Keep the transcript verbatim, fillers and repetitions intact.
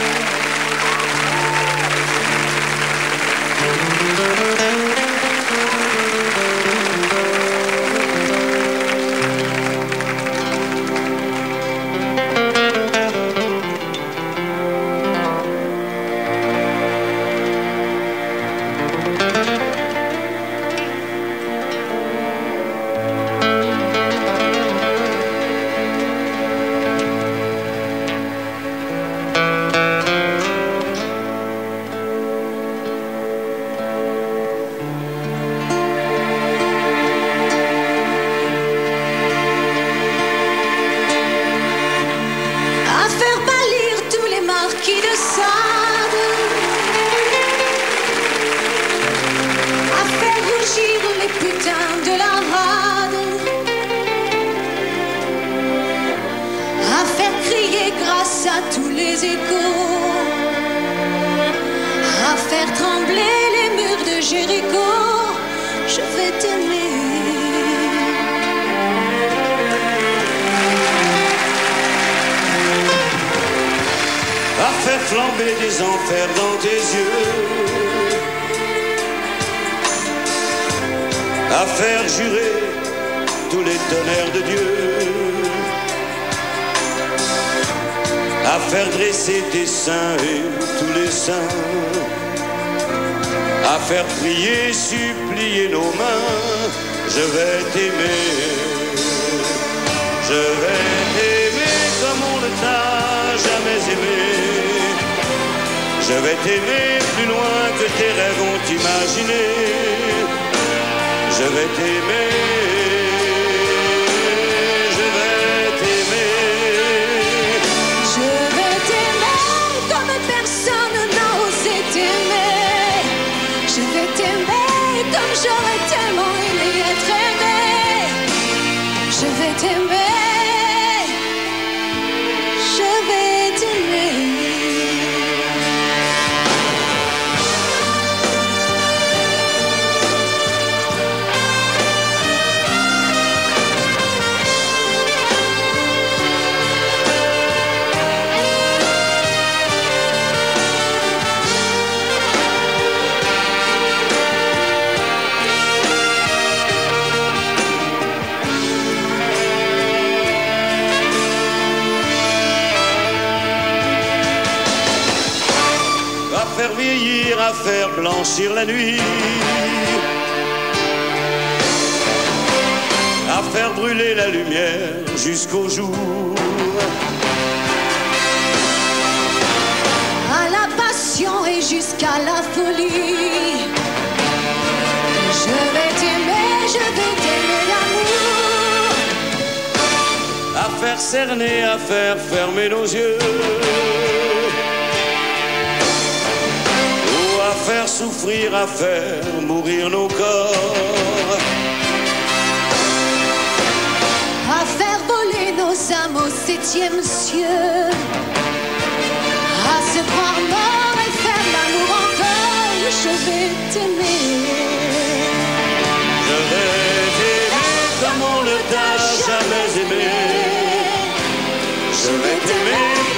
À tous les échos, à faire trembler les murs de Jéricho, je vais t'aimer. À faire flamber des enfers dans tes yeux, à faire jurer tous les tonnerres de Dieu, à faire dresser tes seins et tous les saints, à faire prier, supplier nos mains. Je vais t'aimer, je vais t'aimer comme on ne t'a jamais aimé. Je vais t'aimer plus loin que tes rêves ont imaginé. Je vais t'aimer. Comme j'aurais tellement aimé être aimé, je vais t'aimer, je vais t'aimer. À faire vieillir, à faire blanchir la nuit, à faire brûler la lumière jusqu'au jour, à la passion et jusqu'à la folie. Je vais t'aimer, je vais t'aimer l'amour. À faire cerner, à faire fermer nos yeux, à faire souffrir, à faire mourir nos corps, à faire voler nos âmes au septième cieux, à se croire mort et faire l'amour encore. Je vais t'aimer, je vais t'aimer comme on ne t'a jamais aimé. Je vais t'aimer